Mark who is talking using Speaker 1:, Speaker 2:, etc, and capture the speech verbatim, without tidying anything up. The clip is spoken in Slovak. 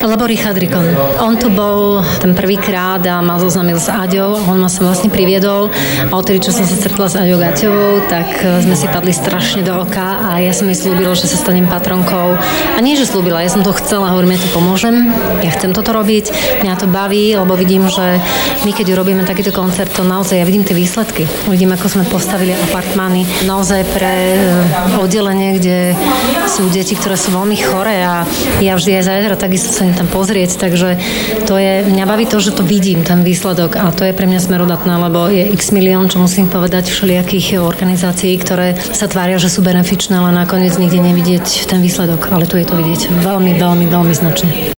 Speaker 1: Lebo Richard Rikon. On tu bol ten prvýkrát a ma zoznámil s Aďou. On ma sa vlastne priviedol a odtedy, čo som sa stretla s Aďou Gaťovou, tak sme si padli strašne do oka a ja som jej slúbila, že sa stanem patronkou. A nie, že slúbila, ja som to chcela, hovorím, ja ti pomôžem, ja chcem toto robiť, mňa to baví, lebo vidím, že my keď robíme takýto koncert, to naozaj ja vidím tie výsledky. Vidím, ako sme postavili apartmány naozaj pre oddelenie, kde sú deti, ktoré sú veľmi choré a ja vždy aj zajtra takisto sa tam pozrieť, takže to je, mňa baví to, že to vidím, ten výsledok a to je pre mňa smerodatné, lebo je x milión, čo musím povedať, všelijakých organizácií, ktoré sa tvária, že sú benefičné, ale nakoniec nikde nevidieť ten výsledok, ale tu je to vidieť veľmi, veľmi, veľmi značne.